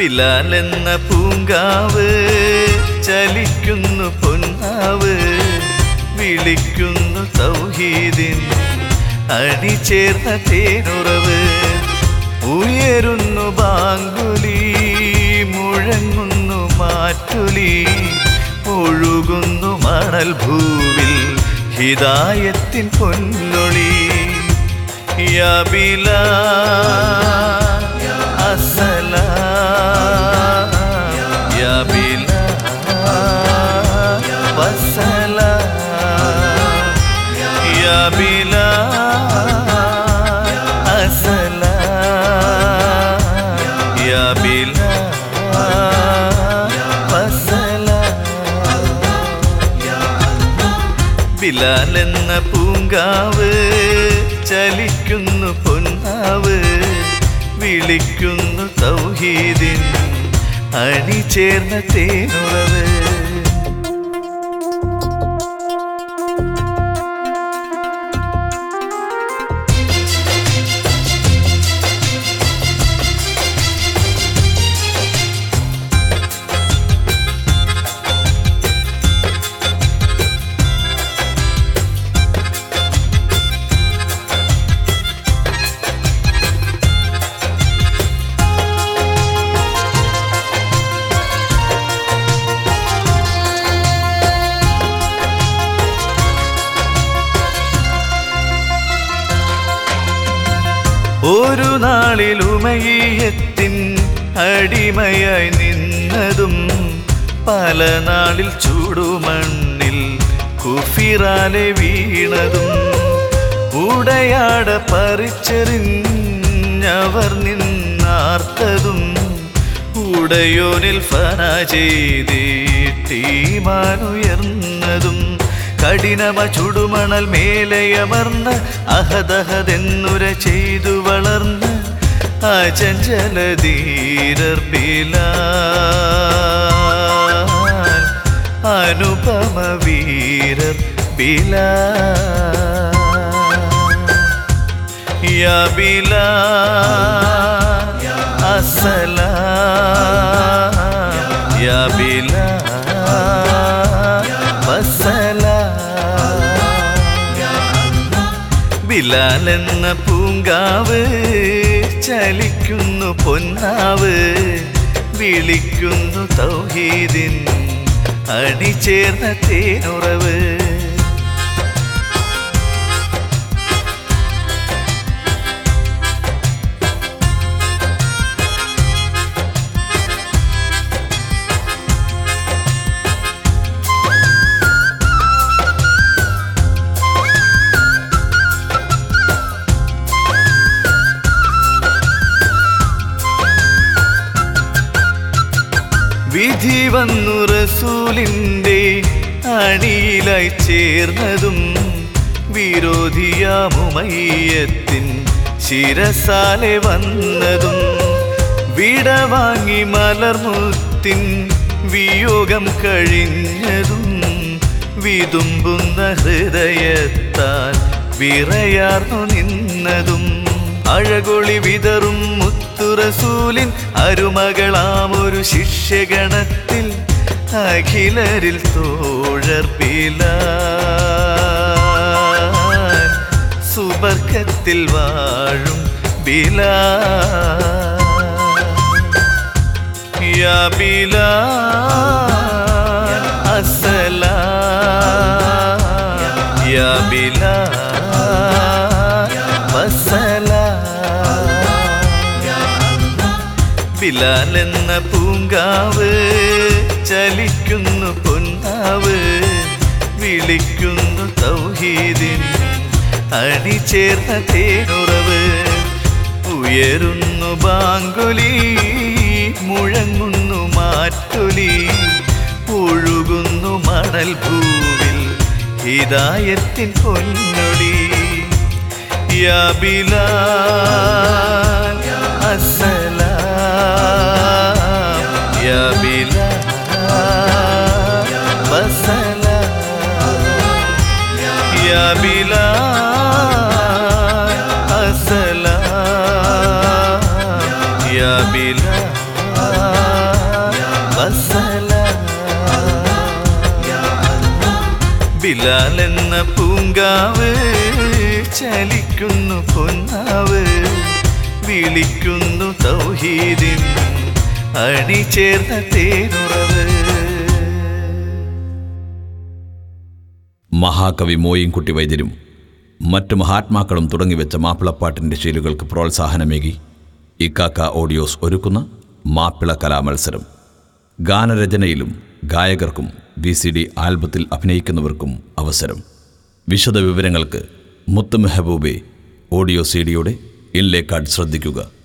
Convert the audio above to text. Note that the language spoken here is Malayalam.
ബിലാലെന്ന പൂങ്കാവ് ചലിക്കുന്നു പൊന്നാവ്, വിളിക്കുന്നു തൗഹീദിൻ അണിചേർന്ന തേനുറവ്. ഉയരുന്നു ബാങ്കുലി, മുഴങ്ങുന്നു മാറ്റുലി, ഒഴുകുന്നു മണൽ ഭൂവിൽ ഹിദായത്തിൻ പൊന്നൊളി. യാ ബിലാൽ അസ്സലാം, യാ ബിലാൽ വസ്സലാം, യാ ബിലാൽ അസ്സലാം, യാ ബിലാൽ വസ്സലാം. ബിലാലെന്ന പൂങ്കാവ് ചലിക്കുന്നു പൊന്നാവ്, വിളിക്കുന്നു തൗഹീദിൻ അണിചേർന്ന തേനുറവ്. ഒരു നാളിൽ ഉമയ്യത്തിൻ അടിമയായി നിന്നതും, പല നാളിൽ ചൂടുമണ്ണിൽ കുഫിറാലെ വീണതും, ഉടയാട പറിച്ചെറിഞ്ഞവർ നിന്നാർത്തതും, ഉടയോനിൽ ഫന ചെയ്തീമാനുയർന്നതും, കഠിനമ ചുടുമണൽ മേലയമർന്ന് അഹദഹദെന്നുര ചെയ്തു വളർന്ന് അചഞ്ചലധീരർ ബിലാൽ, അനുപമ വീരർ ബിലാൽ. യാ ബിലാൽ അസ്സലാം, യാ ബിലാൽ വസ്സലാം. ബിലാലെന്ന പൂങ്കാവ് ചലിക്കുന്നു പൊന്നാവ്, വിളിക്കുന്നു തൗഹീദിൻ അണിചേർന്ന തേനുറവ്. വിധി വന്നു റസൂലിൻ്റെ അണിയിലായി ചേർന്നതും, വിരോധിയാമുമയ്യത്തിൻ ശിരസാലെ വന്നതും, വിടവാങ്ങി മലർമുത്തിൻ വിയോഗം കഴിഞ്ഞതും, വിതുമ്പുന്ന ഹൃദയത്താൽ വിറയാർന്നു നിന്നതും, അഴകൊളി വിതറും മുത്തുറസൂലിൻ അരുമകളാമൊരു ശിഷ്യഗണത്തിൽ അഖിലരിൽ തോഴർ ബിലാൽ, സുബർക്കത്തിൽ വാഴും ബിലാൽ. യാ ബിലാൽ അസ്സലാം, യാ ബിലാൽ വസ്സലാം. ബിലാലെന്ന പൂങ്കാവ് ചലിക്കുന്നു പൊന്നാവ്, വിളിക്കുന്നു തൗഹീദിൻ അണിചേർന്ന തേനുറവ്. ഉയരുന്നു ബാങ്കുലി, മുഴങ്ങുന്നു മാറ്റൊലി, ഒഴുകുന്നു മണൽ ഭൂവിൽ ഹിദായത്തിൻ പൊന്നൊളി. യാ ബിലാൽ അസ്സലാം, യാ ബിലാൽ വസ്സലാം, യാ ബിലാൽ അസ്സലാം, യാ ബിലാൽ പൂങ്കാവ് ചലിക്കുന്നു പൊന്നാവ് വിളിക്കുന്നു തൗഹീദിൻ അണിചേർന്ന തേനുറവ്. മഹാകവി മോയിൻകുട്ടി വൈദ്യരും മറ്റു മഹാത്മാക്കളും തുടങ്ങിവെച്ച മാപ്പിളപ്പാട്ടിൻ്റെ ശീലുകൾക്ക് പ്രോത്സാഹനമേകി ഇക്കാക്ക ഓഡിയോസ് ഒരുക്കുന്ന മാപ്പിള കലാമത്സരം. ഗാനരചനയിലും ഗായകർക്കും VCD ആൽബത്തിൽ അഭിനയിക്കുന്നവർക്കും അവസരം. വിശദ വിവരങ്ങൾക്ക് മുത്ത് മെഹബൂബെ ഓഡിയോ CD യുടെ ഇൻലേ കാർഡ് ശ്രദ്ധിക്കുക.